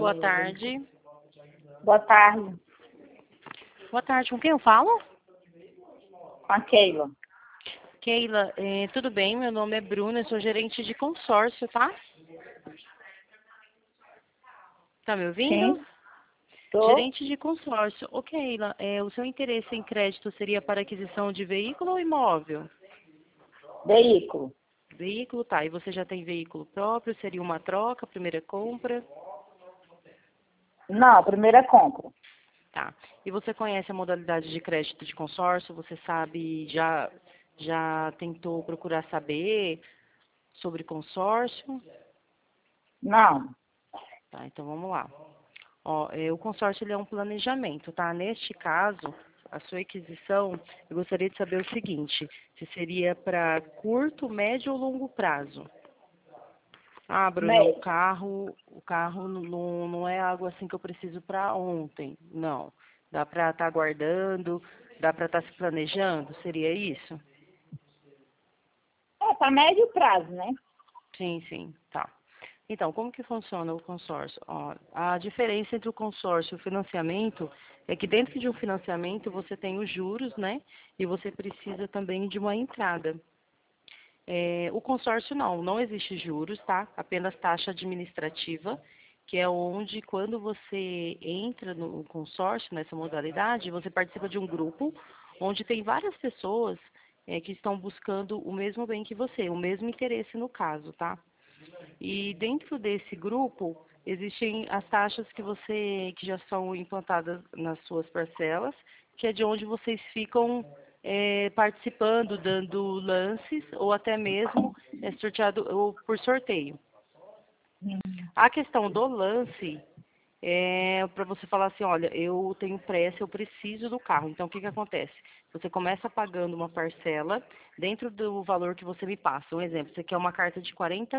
Boa tarde. Boa tarde, Boa tarde, com quem eu falo? com a Keila. Keila, tudo bem? Meu nome é Bruna, eu sou gerente de consórcio, tá? Tá me ouvindo? Sim, tô. Gerente de consórcio. Ô, Keila, o seu interesse em crédito seria para aquisição de veículo ou imóvel? Veículo. Veículo, tá. E você já tem veículo próprio? Seria uma troca, primeira compra? Não, primeira compra. Tá. E você conhece a modalidade de crédito de consórcio? Você sabe, já tentou procurar saber sobre consórcio? Não. Tá, então vamos lá. Ó, o consórcio ele é um planejamento, tá? Neste caso, a sua aquisição, eu gostaria de saber o seguinte, se seria para curto, médio ou longo prazo? Ah, Bruna, o Médio. carro não é algo assim que eu preciso para ontem. Não. Dá para estar guardando, dá para estar se planejando, seria isso? É, para médio prazo, né? Sim, sim, tá. Então, como que funciona o consórcio? Ó, a diferença entre o consórcio e o financiamento é que dentro de um financiamento você tem os juros, né? E você precisa também de uma entrada. O consórcio não existe juros, tá? Apenas taxa administrativa, que é onde quando você entra no consórcio, nessa modalidade, você participa de um grupo onde tem várias pessoas que estão buscando o mesmo bem que você, o mesmo interesse no caso, tá? E dentro desse grupo existem as taxas que já são implantadas nas suas parcelas, que é de onde vocês ficam participando, dando lances ou até mesmo sorteado ou por sorteio. A questão do lance é para você falar assim, olha, eu tenho pressa, eu preciso do carro. Então, o que que acontece? Você começa pagando uma parcela dentro do valor que você me passa. Um exemplo, você quer uma carta de 40